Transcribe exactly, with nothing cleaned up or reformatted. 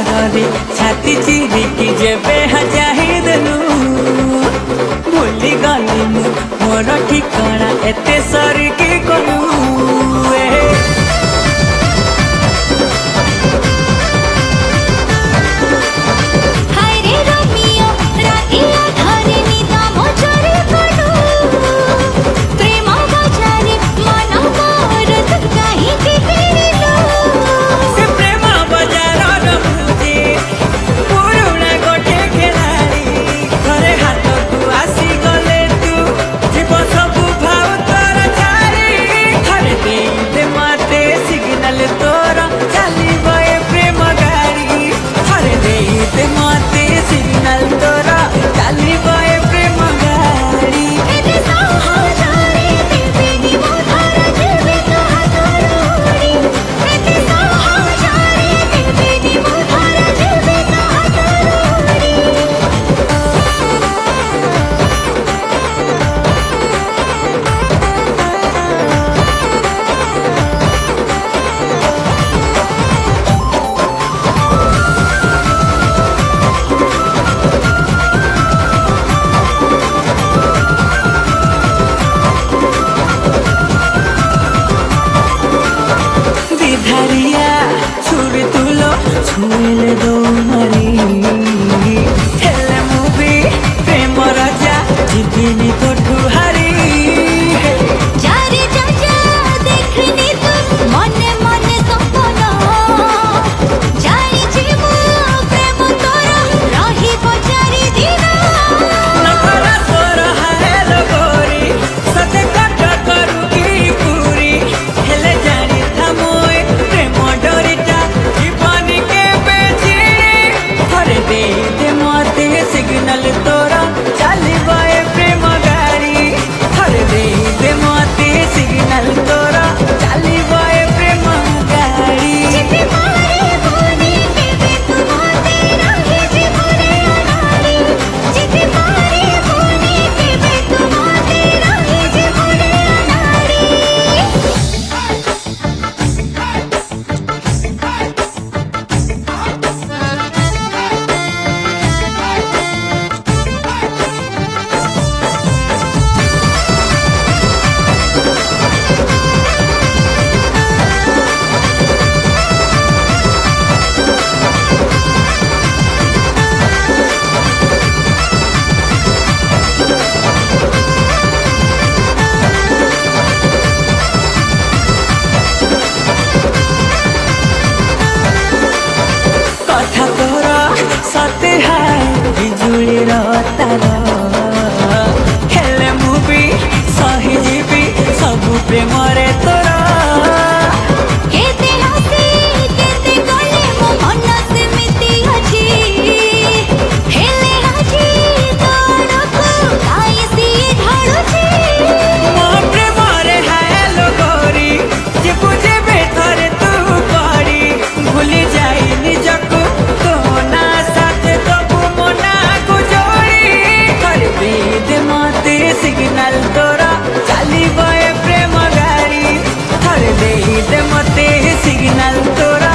डरे छाती चिरिकी जेबे हजाही देलु भूली गली मु मोर ठिकाना एते सरिकी कलु छुएले दो मरी हेले मुभी प्रेम राजा जीविनी तो ठुहारी जारे जाजा देखनी तू मने मने सपना जानी जीवो प्रेम तोरा रही बजारी दिना नखरा तोरा हेलो गोरी सते कट करू की पूरी हेले जानी थमोए प्रेम डोरीटा जीवनी के दे दे मते सिग्नल तोरा चली बाए प्रेम गाड़ी हर दे दे मते सिग्नल तोरा चली बाए प्रेम गाड़ी जिते मारे बोनी के तू मते रहे जीवने अनाड़ी जिते मारे बोनी के तू मते रहे जीवने अनाड़ी कथा तोरा सते हाय बिजुली तार हेले मुभी सही जीवी सबु प्रेम रे तोरा केते हसी केते गले मो मन सेमिति अछि हेले आजी तोरको काई सी ढाळुछि मो प्रेम रे हेलो गोरी जे बुझे बेथरे तू करी भूली जाई निजको तो ना साथ तो मोना को जोड़ी कर दे दे मते सिग्नल तोरा चली बाए प्रेम गाड़ी हर दे दे मते सिग्नल तोरा